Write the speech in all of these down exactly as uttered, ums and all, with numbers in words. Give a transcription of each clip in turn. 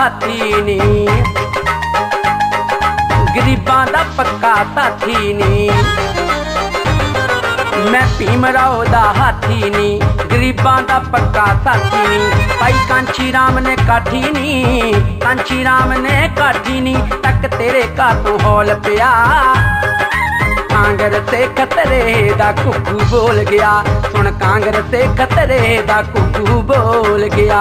हाथी नी, गरीबां दा पक्का साथी नी। मैं भीमराव दा हाथी नी, गरीबां दा पक्का साथी नी। भाई कांची राम ने काठी नी, कांची राम ने काठी नी। तक तेरे घर तो हौल पिया, कांगर से खतरे दा कुकू बोल गया। सुन कांगर से खतरे दा कुकू बोल गया।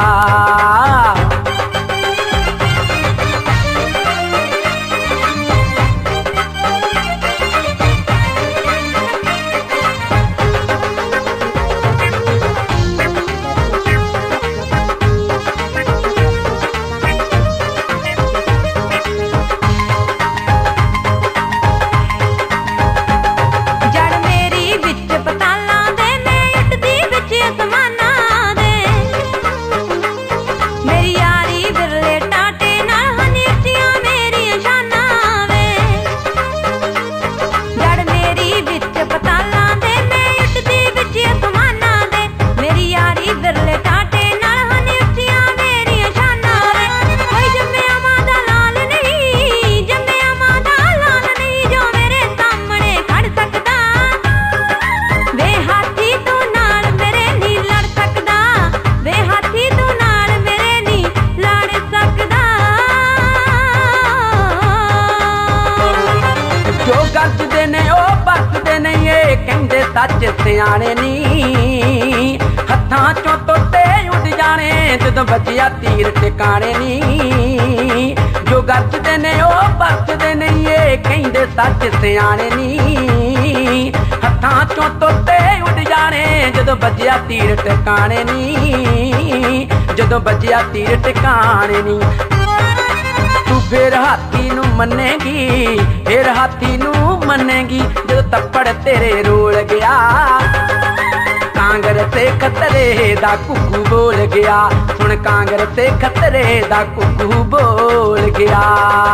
सच सियाने नी, हत्थां चों टोटे उड़ जाने जदों बजिया तीर टिकाने नी। जो गरजदे ने ओ बरसदे नहीं, ये कहिंदे सच सियाने नी। हत्थां चों टोटे उड़ जाने जदों बजिया तीर टिकाने नी, जदों बजिया तीर टिकाने नी। तू फिर हाथी नू मन्नेगी, फिर हाथी नू मन्नेगी जदों तप्पड़ तेरे रोल गया। कांगर से खतरे दा कुकू बोल गया। सुन कांगर से खतरे दा कुकू बोल गया।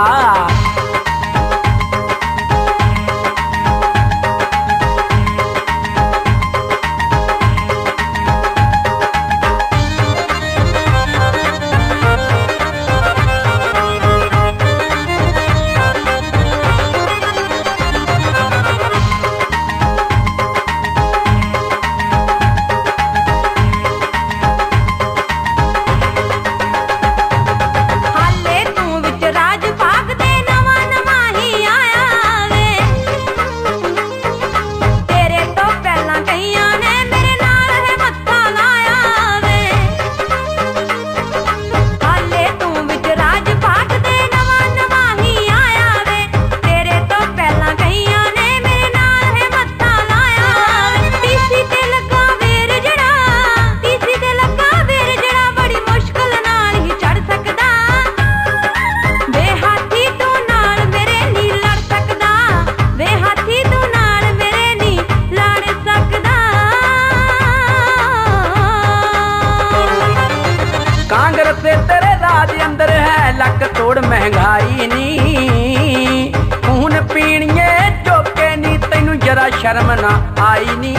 तोड़ महंगाई नी, खून पीणिए चोके नी तैनू जरा शर्म ना आई नी।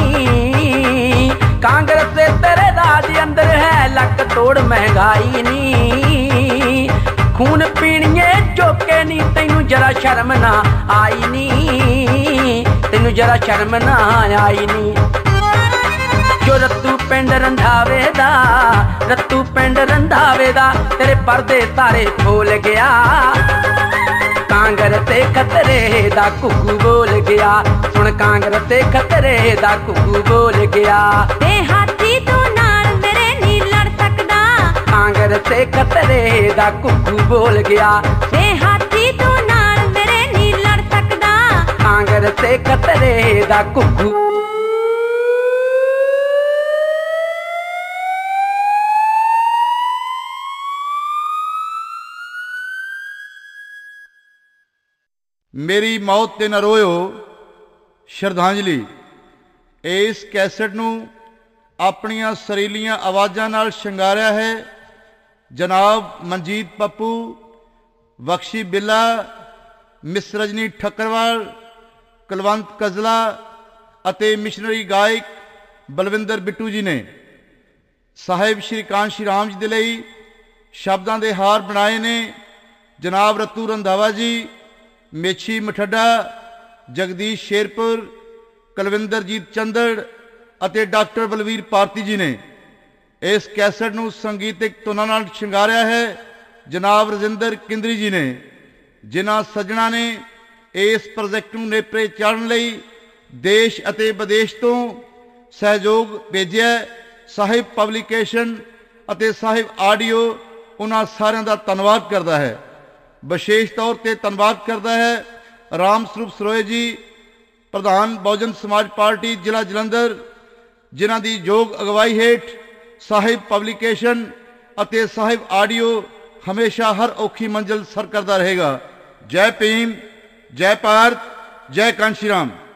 कांग्रेस से तेरे राज अंदर है लक तोड़ महंगाई नी। खून पीणिए चोके नी तैनू जरा शर्म ना आई नी, तैनू जरा शर्म ना आई नी। जो रत्तू पिंड रंधावे दा, रत्तू पिंड रंधावे दा तेरे पर्दे सारे खोल गया। कांगर से खतरे दा कुकू बोल गया। सुन कांगर से खतरे दा कुकू बोल गया। ते हाथी तू नाल मेरे नी लड़ सकदा। कांगर से खतरे दा कुकू बोल गया। ते हाथी तू नाल मेरे नी लड़ सकदा। कांगर से खतरे दा कुकू। मेरी मौत ते न रोयो श्रद्धांजलि। इस कैसेट नूं अपनियां सरीलियां आवाज़ां नाल शंगारिया है जनाब मनजीत पप्पू, बख्शी बिल्ला, मिस रजनी ठक्करवाल, कुलवंत कजला ਅਤੇ ਮਿਸ਼ਨਰੀ ਗਾਇਕ ਬਲਵਿੰਦਰ ਬਿੱਟੂ ਜੀ ਨੇ। ਸਾਹਿਬ ਸ਼੍ਰੀ ਕਾਂਸ਼ੀ ਰਾਮ ਜੀ ਦੇ ਲਈ ਸ਼ਬਦਾਂ ਦੇ ਹਾਰ ਬਣਾਏ ਨੇ ਜਨਾਬ ਰਤੂ ਰੰਧਾਵਾ ਜੀ, ਮੇਛੀ ਮਠੱਡਾ, ਜਗਦੀਸ਼ ਸ਼ੇਰਪੁਰ, ਕੁਲਵਿੰਦਰਜੀਤ ਚੰਦੜ ਅਤੇ ਡਾਕਟਰ ਬਲਵੀਰ ਭਾਰਤੀ ਜੀ ਨੇ। ਇਸ ਕੈਸਟ ਨੂੰ ਸੰਗੀਤਿਕ ਧੁਨਾਂ ਨਾਲ ਸ਼ਿੰਗਾਰਿਆ ਹੈ ਜਨਾਬ ਰਜਿੰਦਰ ਕਿੰਦਰੀ ਜੀ ਨੇ, ਜਿਨ੍ਹਾਂ ਸੱਜਣਾ ਨੇ ਇਸ ਪ੍ਰੋਜੈਕਟ ਨੂੰ ਨੇਪਰੇ ਚਾੜਨ ਲਈ ਦੇਸ਼ ਅਤੇ ਵਿਦੇਸ਼ ਤੋਂ ਸਹਿਯੋਗ ਭੇਜਿਆ। ਸਾਹਿਬ ਪਬਲੀਕੇਸ਼ਨ ਅਤੇ ਸਾਹਿਬ ਆਡੀਓ ਉਹਨਾਂ ਸਾਰਿਆਂ ਦਾ ਧੰਨਵਾਦ ਕਰਦਾ ਹੈ। ਵਿਸ਼ੇਸ਼ ਤੌਰ ਤੇ ਧੰਨਵਾਦ ਕਰਦਾ ਹੈ ਰਾਮ ਸਰੂਪ ਸਰੋਏ ਜੀ, ਪ੍ਰਧਾਨ ਬਹੁਜਨ ਸਮਾਜ ਪਾਰਟੀ ਜ਼ਿਲ੍ਹਾ ਜਲੰਧਰ, ਜਿਨ੍ਹਾਂ ਦੀ ਯੋਗ ਅਗਵਾਈ ਹੇਠ ਸਾਹਿਬ ਪਬਲੀਕੇਸ਼ਨ ਅਤੇ ਸਾਹਿਬ ਆਡੀਓ ਹਮੇਸ਼ਾ ਹਰ ਔਖੀ ਮੰਜ਼ਿਲ ਸਰ ਕਰਦਾ ਰਹੇਗਾ। ਜੈ ਭੀਮ, ਜੈ ਭਾਰਤ, ਜੈ ਕਾਂਸ਼ੀ ਰਾਮ।